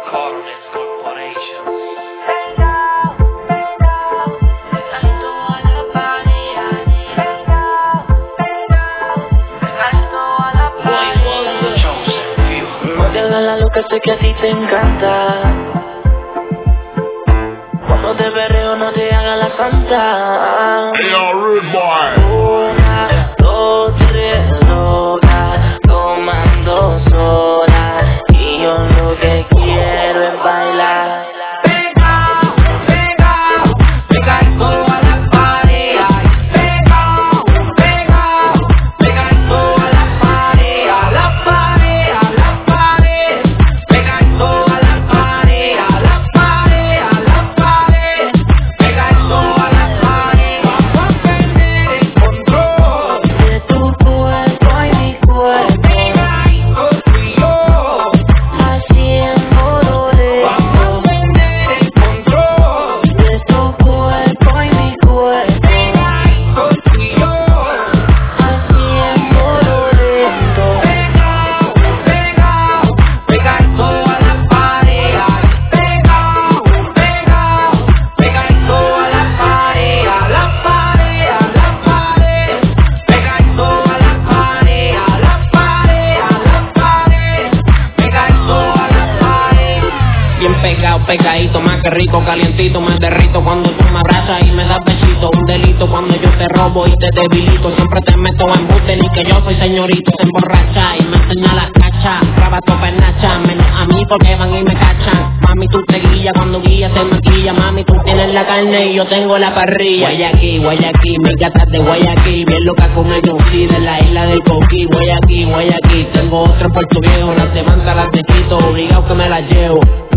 Carnes Corporation. No te hagas la loca, sé que a ti te encanta. Cuando te perreo no te hagas la santa. Una, dos, tres, loca, tomando sola. Y yo lo que quiero es bailar. Pegadito, más que rico, calientito, me derrito cuando tú me abrazas y me das besito. Un delito cuando yo te robo y te debilito. Siempre te meto en embuste, ni que yo soy señorito. Se emborracha y me enseña las cachas. Rabato pernacha, menos a mí porque van y me cachan. Mami, tú te guías, cuando guías te maquilla. Mami, tú tienes la carne y yo tengo la parrilla. Guayaquil, mis gatas de Guayaquil. Bien loca con el Yonki de la isla del Coquí. Guayaquil, tengo otro en Puerto Viejo. Las levantas, las te quito, obligado que me las llevo.